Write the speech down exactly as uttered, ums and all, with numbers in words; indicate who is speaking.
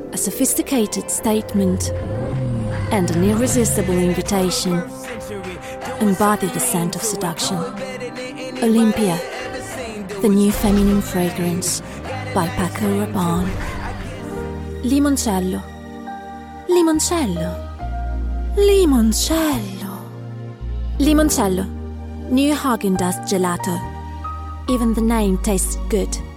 Speaker 1: a sophisticated statement, and an irresistible invitation embody the scent of seduction. Olympia, the new feminine fragrance by Paco Rabanne. Limoncello, limoncello, limoncello. Limoncello, new Häagen-Dazs gelato. Even the name tastes good.